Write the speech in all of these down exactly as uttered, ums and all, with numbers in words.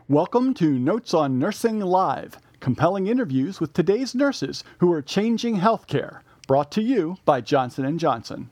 Welcome to Notes on Nursing Live, compelling interviews with today's nurses who are changing healthcare, brought to you by Johnson and Johnson.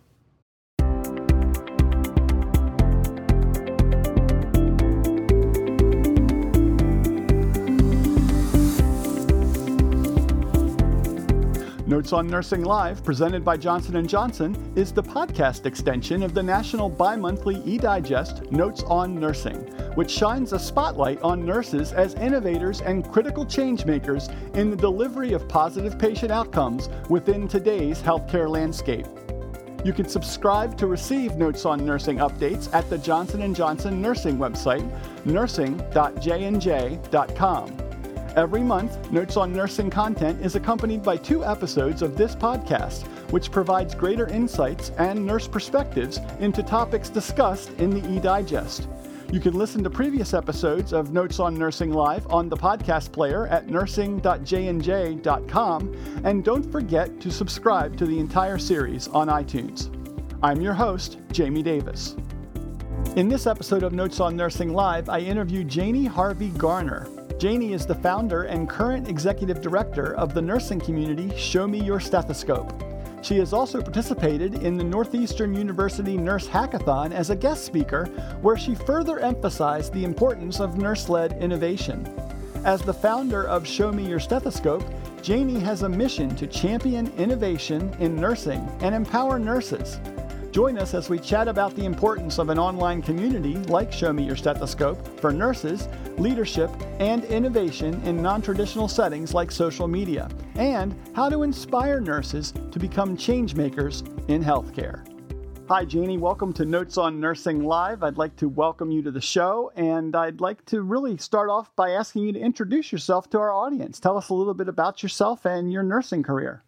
Notes on Nursing Live, presented by Johnson and Johnson, is the podcast extension of the national bi-monthly eDigest Notes on Nursing, which shines a spotlight on nurses as innovators and critical change makers in the delivery of positive patient outcomes within today's healthcare landscape. You can subscribe to receive Notes on Nursing updates at the Johnson and Johnson nursing website, nursing dot j n j dot com. Every month, Notes on Nursing content is accompanied by two episodes of this podcast, which provides greater insights and nurse perspectives into topics discussed in the eDigest. You can listen to previous episodes of Notes on Nursing Live on the podcast player at nursing dot j n j dot com, and don't forget to subscribe to the entire series on iTunes. I'm your host, Jamie Davis. In this episode of Notes on Nursing Live, I interview Janie Harvey Garner. Janie is the founder and current executive director of the nursing community Show Me Your Stethoscope. She has also participated in the Northeastern University Nurse Hackathon as a guest speaker, where she further emphasized the importance of nurse-led innovation. As the founder of Show Me Your Stethoscope, Janie has a mission to champion innovation in nursing and empower nurses. Join us as we chat about the importance of an online community like Show Me Your Stethoscope for nurses, leadership, and innovation in non-traditional settings like social media, and how to inspire nurses to become change makers in healthcare. Hi, Janie. Welcome to Notes on Nursing Live. I'd like to welcome you to the show, and I'd like to really start off by asking you to introduce yourself to our audience. Tell us a little bit about yourself and your nursing career.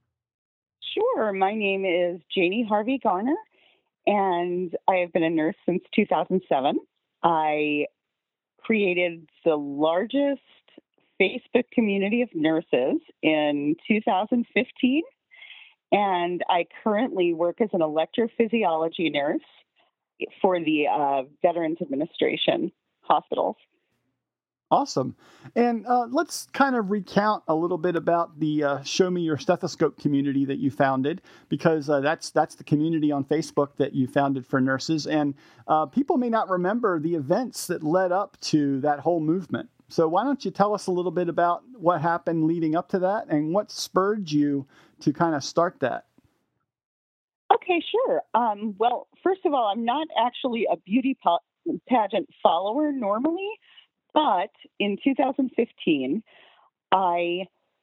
Sure. My name is Janie Harvey Garner, and I have been a nurse since two thousand seven. I created the largest Facebook community of nurses in two thousand fifteen, and I currently work as an electrophysiology nurse for the uh, Veterans Administration hospitals. Awesome. And uh, let's kind of recount a little bit about the uh, Show Me Your Stethoscope community that you founded, because uh, that's that's the community on Facebook that you founded for nurses. And uh, people may not remember the events that led up to that whole movement. So why don't you tell us a little bit about what happened leading up to that and what spurred you to kind of start that? Okay, sure. Um, well, first of all, I'm not actually a beauty po- pageant follower normally. But in two thousand fifteen, I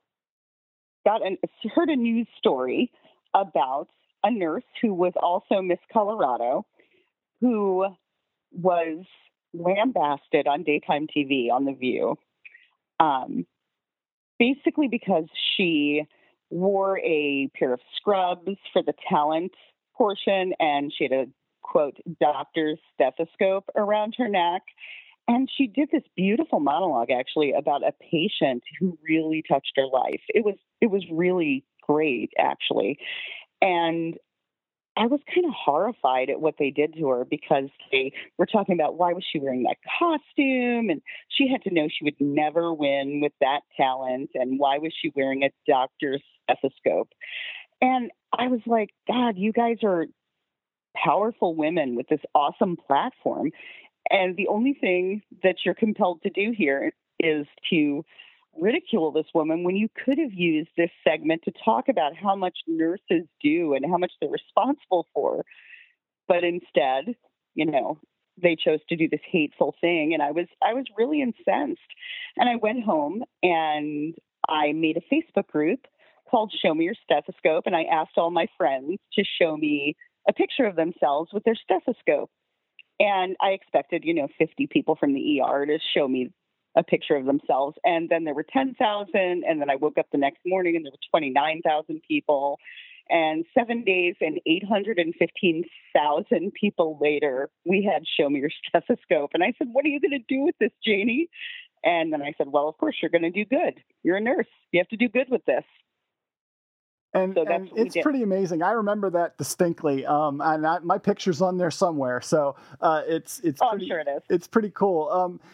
got an, heard a news story about a nurse who was also Miss Colorado, who was lambasted on daytime T V on The View, um, basically because she wore a pair of scrubs for the talent portion, and she had a, quote, doctor's stethoscope around her neck. And she did this beautiful monologue, actually, about a patient who really touched her life. It was it was really great, actually. And I was kind of horrified at what they did to her, because they were talking about why was she wearing that costume, and she had to know she would never win with that talent, and why was she wearing a doctor's stethoscope. And I was like, God, you guys are powerful women with this awesome platform. And the only thing that you're compelled to do here is to ridicule this woman when you could have used this segment to talk about how much nurses do and how much they're responsible for. But instead, you know, they chose to do this hateful thing. And I was I was really incensed. And I went home and I made a Facebook group called Show Me Your Stethoscope. And I asked all my friends to show me a picture of themselves with their stethoscope. And I expected, you know, fifty people from the E R to show me a picture of themselves. And then there were ten thousand. And then I woke up the next morning and there were twenty-nine thousand people. And seven days and eight hundred fifteen thousand people later, we had Show Me Your Stethoscope. And I said, what are you going to do with this, Janie? And then I said, well, of course, you're going to do good. You're a nurse. You have to do good with this. And, so and it's pretty amazing. I remember that distinctly. Um, and I, my picture's on there somewhere. So uh, it's it's oh, pretty, I'm sure it is. It's pretty cool. Um,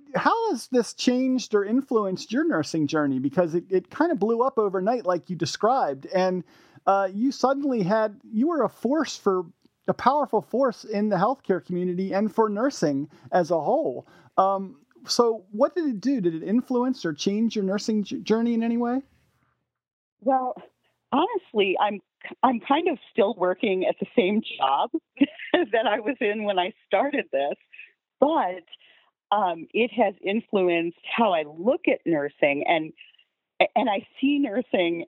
how has this changed or influenced your nursing journey? Because it, it kind of blew up overnight, like you described, and uh, you suddenly had, you were a force for, a powerful force in the healthcare community and for nursing as a whole. Um, so what did it do? Did it influence or change your nursing j- journey in any way? Well, honestly, I'm I'm kind of still working at the same job that I was in when I started this, but um, it has influenced how I look at nursing, and and I see nursing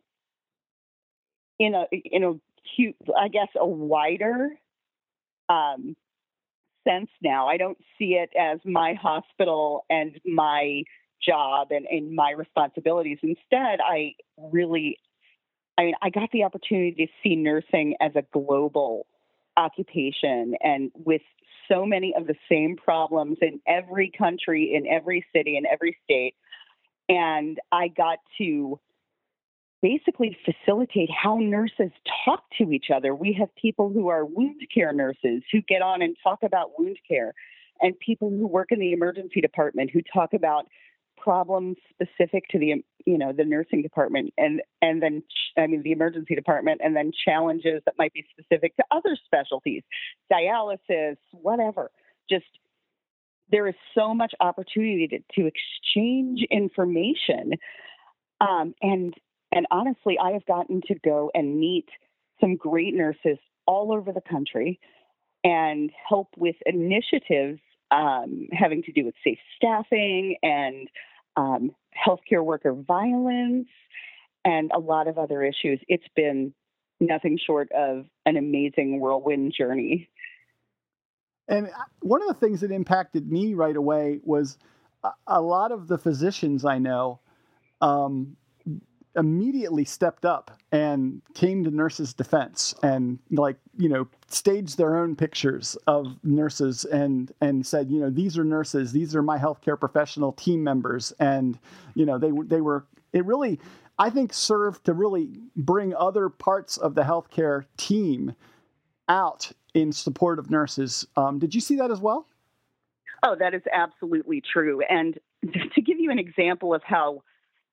in a in a cute, I guess, a wider um, sense now. I don't see it as my hospital and my job and, and my responsibilities. Instead, I really, I mean, I got the opportunity to see nursing as a global occupation and with so many of the same problems in every country, in every city, in every state. And I got to basically facilitate how nurses talk to each other. We have people who are wound care nurses who get on and talk about wound care, and people who work in the emergency department who talk about problems specific to the, you know, the nursing department, and and then I mean the emergency department, and then challenges that might be specific to other specialties, dialysis, whatever. Just there is so much opportunity to, to exchange information, um, and and honestly, I have gotten to go and meet some great nurses all over the country and help with initiatives um, having to do with safe staffing and um, healthcare worker violence and a lot of other issues. It's been nothing short of an amazing whirlwind journey. And one of the things that impacted me right away was a, a lot of the physicians I know um, immediately stepped up and came to nurses' defense and, like, you know, staged their own pictures of nurses and and said, you know, these are nurses, these are my healthcare professional team members, and you know, they they were it really, I think, served to really bring other parts of the healthcare team out in support of nurses. Um, did you see that as well? Oh, that is absolutely true. And to give you an example of how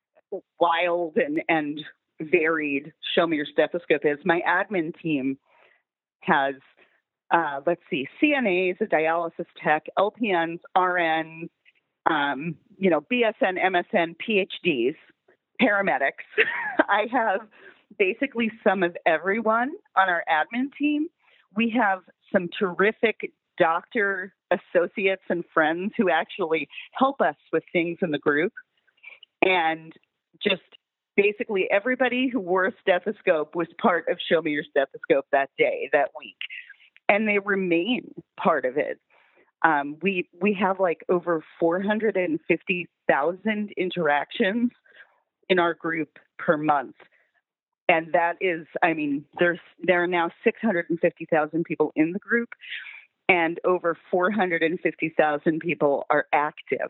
wild and, and varied Show Me Your Stethoscope is, my admin team has, uh, let's see, C N As, a dialysis tech, L P Ns, R Ns, um, you know, B S N, M S N, P H Ds, paramedics. I have basically some of everyone on our admin team. We have some terrific doctor associates and friends who actually help us with things in the group. And just basically everybody who wore a stethoscope was part of Show Me Your Stethoscope that day, that week. And they remain part of it. Um, we we have like over four hundred fifty thousand interactions in our group per month. And that is, I mean, there's there are now six hundred fifty thousand people in the group, and over four hundred fifty thousand people are active.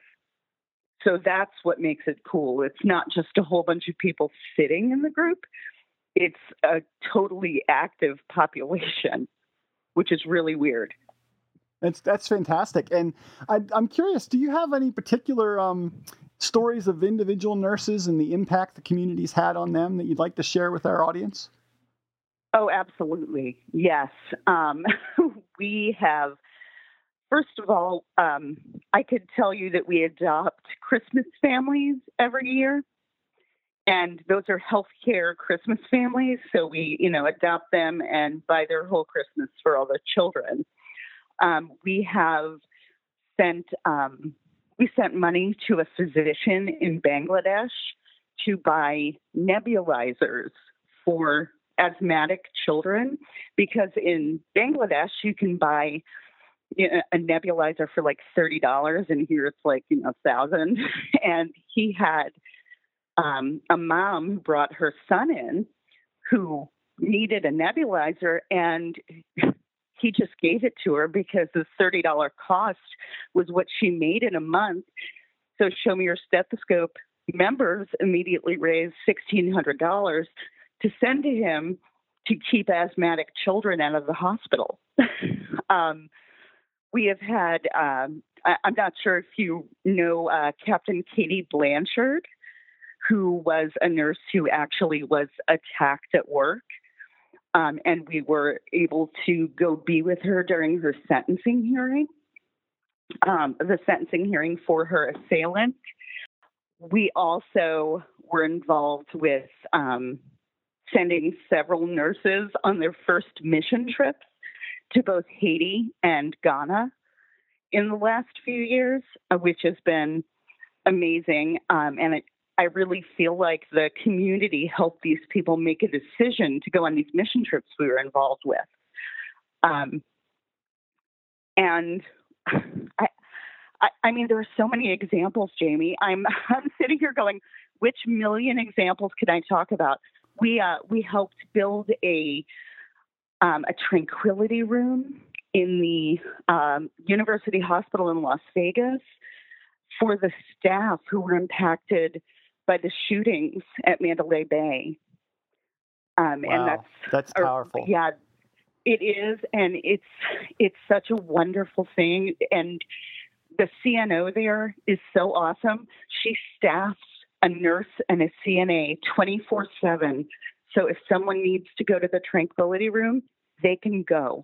So that's what makes it cool. It's not just a whole bunch of people sitting in the group. It's a totally active population, which is really weird. That's that's fantastic. And I, I'm curious, do you have any particular um, stories of individual nurses and the impact the community's had on them that you'd like to share with our audience? Oh, absolutely. Yes. Um, we have, first of all, um, I could tell you that we adopt Christmas families every year. And those are healthcare Christmas families. So we, you know, adopt them and buy their whole Christmas for all the children. Um, we have sent um, we sent money to a physician in Bangladesh to buy nebulizers for asthmatic children, because in Bangladesh you can buy, you know, a nebulizer for like thirty dollars, and here it's like, you know, a thousand. And he had um, a mom who brought her son in who needed a nebulizer, and he just gave it to her because the thirty dollars cost was what she made in a month. So Show Me Your Stethoscope members immediately raised sixteen hundred dollars to send to him to keep asthmatic children out of the hospital. um, we have had um, I, I'm not sure if you know uh, Captain Katie Blanchard, who was a nurse who actually was attacked at work. Um, and we were able to go be with her during her sentencing hearing, um, the sentencing hearing for her assailant. We also were involved with um, sending several nurses on their first mission trips to both Haiti and Ghana in the last few years, uh, which has been amazing. Um, and it, I really feel like the community helped these people make a decision to go on these mission trips we were involved with. Um, and I, I, I mean, there are so many examples, Jamie. I'm, I'm sitting here going, which million examples could I talk about? We uh, we helped build a um, a tranquility room in the um, University Hospital in Las Vegas for the staff who were impacted by the shootings at Mandalay Bay. Um, Wow, and that's that's powerful. Uh, yeah, it is, and it's it's such a wonderful thing. And the C N O there is so awesome. She staffs a nurse and a C N A twenty-four seven. So if someone needs to go to the tranquility room, they can go.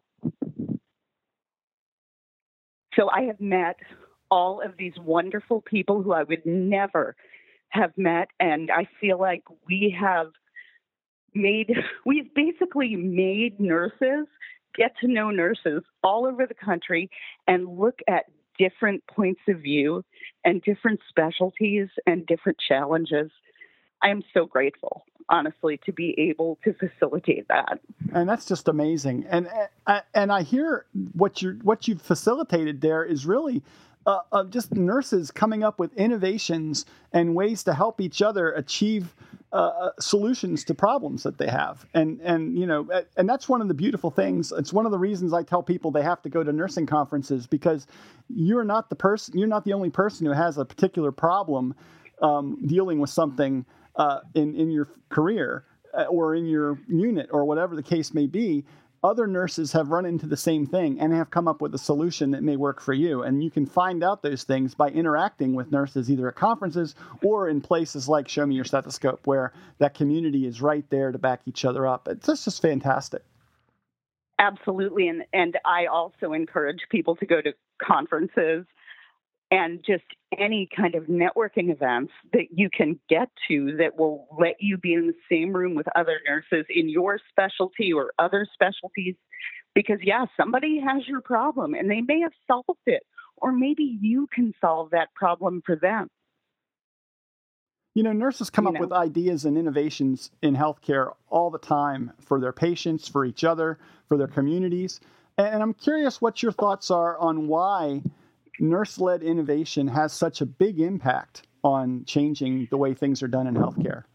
So I have met all of these wonderful people who I would never have met. And I feel like we have made, we've basically made nurses get to know nurses all over the country and look at different points of view and different specialties and different challenges. I am so grateful, honestly, to be able to facilitate that. And that's just amazing. And and I hear what you what you've facilitated there is really uh, uh, just nurses coming up with innovations and ways to help each other achieve uh, solutions to problems that they have. And and you know, and that's one of the beautiful things. It's one of the reasons I tell people they have to go to nursing conferences, because you're not the person. You're not the only person who has a particular problem um, dealing with something uh, in in your career or in your unit or whatever the case may be. Other nurses have run into the same thing and have come up with a solution that may work for you. And you can find out those things by interacting with nurses, either at conferences or in places like Show Me Your Stethoscope, where that community is right there to back each other up. It's just, just fantastic. Absolutely. And, and I also encourage people to go to conferences and just any kind of networking events that you can get to that will let you be in the same room with other nurses in your specialty or other specialties. Because, yeah, somebody has your problem and they may have solved it, or maybe you can solve that problem for them. You know, nurses come you up know? with ideas and innovations in healthcare all the time for their patients, for each other, for their communities. And I'm curious what your thoughts are on why nurse-led innovation has such a big impact on changing the way things are done in healthcare.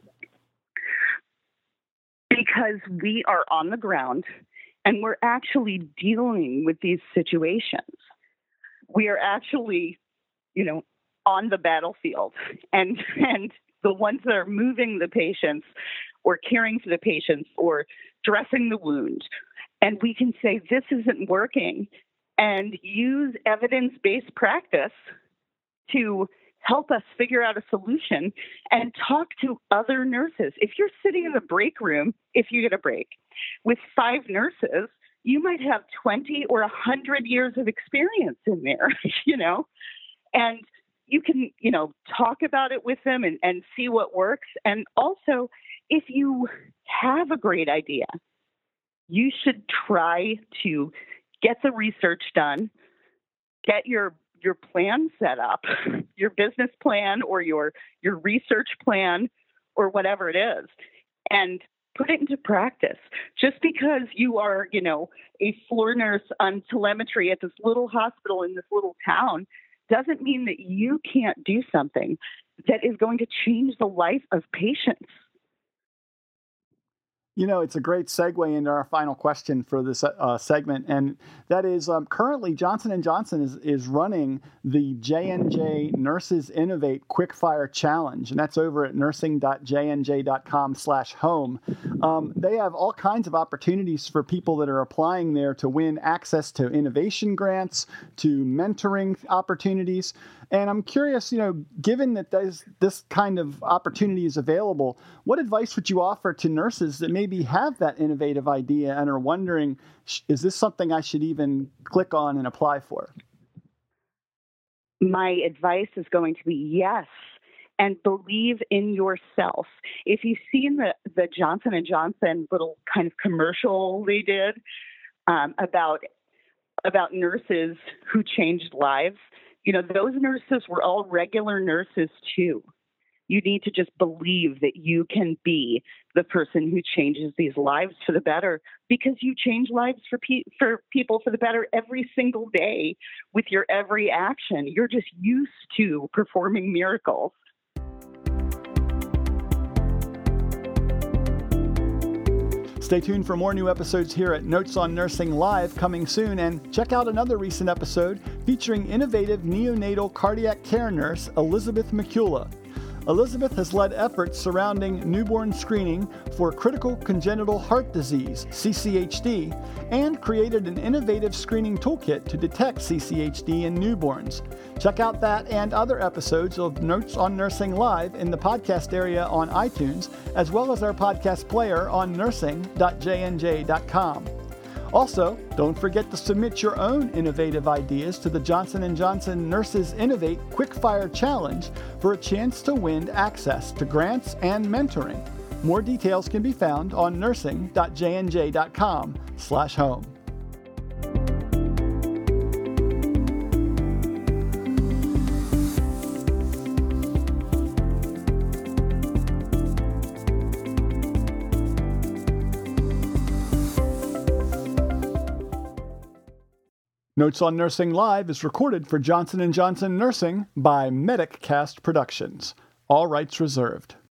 Because we are on the ground and we're actually dealing with these situations. We are actually, you know, on the battlefield, and and the ones that are moving the patients or caring for the patients or dressing the wound. And we can say, this isn't working, and use evidence-based practice to help us figure out a solution and talk to other nurses. If you're sitting in the break room, if you get a break, with five nurses, you might have twenty or one hundred years of experience in there, you know, and you can, you know, talk about it with them and, and see what works. And also, if you have a great idea, you should try to get the research done, get your your plan set up, your business plan or your your research plan or whatever it is, and put it into practice. Just because you are, you know, a floor nurse on telemetry at this little hospital in this little town doesn't mean that you can't do something that is going to change the life of patients. You know, it's a great segue into our final question for this uh, segment, and that is um, currently Johnson and Johnson is, is running the J and J Nurses Innovate Quickfire Challenge, and that's over at nursing dot j n j dot com slash home. Um, they have all kinds of opportunities for people that are applying there to win access to innovation grants, to mentoring opportunities. And I'm curious, you know, given that there's this kind of opportunity is available, what advice would you offer to nurses that maybe have that innovative idea and are wondering, is this something I should even click on and apply for? My advice is going to be yes, and believe in yourself. If you've seen the, the Johnson and Johnson little kind of commercial they did um, about about nurses who changed lives, you know, those nurses were all regular nurses too. You need to just believe that you can be the person who changes these lives for the better, because you change lives for pe- for people for the better every single day with your every action. You're just used to performing miracles. Stay tuned for more new episodes here at Notes on Nursing Live coming soon, and check out another recent episode featuring innovative neonatal cardiac care nurse Elizabeth McCullough. Elizabeth has led efforts surrounding newborn screening for critical congenital heart disease, C C H D, and created an innovative screening toolkit to detect C C H D in newborns. Check out that and other episodes of Notes on Nursing Live in the podcast area on iTunes, as well as our podcast player on nursing dot j n j dot com. Also, don't forget to submit your own innovative ideas to the Johnson and Johnson Nurses Innovate Quickfire Challenge for a chance to win access to grants and mentoring. More details can be found on nursing dot j n j dot com slash home. Notes on Nursing Live is recorded for Johnson and Johnson Nursing by MedicCast Productions. All rights reserved.